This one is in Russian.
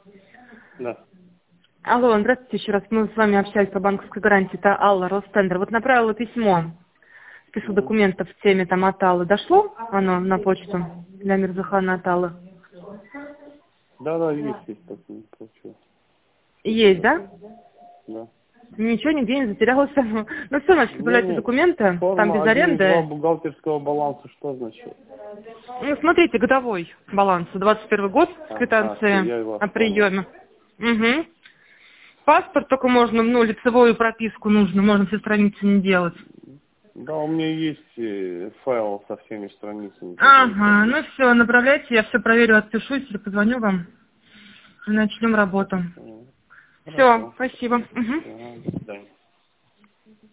Да. Алло, здравствуйте еще раз. Мы с вами общались по банковской гарантии. Это Алла, Ростендер. Вот направила письмо, список Мгм. документов в теме там Аталы. Дошло оно на почту для Мирзахана Аталы? Да, есть такое, получилось. Есть, да? Да. Ничего нигде не затерялось. Ну все, значит, добавляйте Не, документы. Там форма без 1,2 аренды. бухгалтерского баланса что значит? Ну, смотрите, годовой баланс. 21 год с Все, квитанции я вас о понял. приеме. Угу. Паспорт только можно, ну, лицевую прописку нужно. Можно все страницы не делать. Да, у меня есть файл со всеми страницами. Ага, ну все, направляйте, я все проверю, отпишусь или позвоню вам. И начнем работу. Все, Хорошо. спасибо. Мгм. До свидания.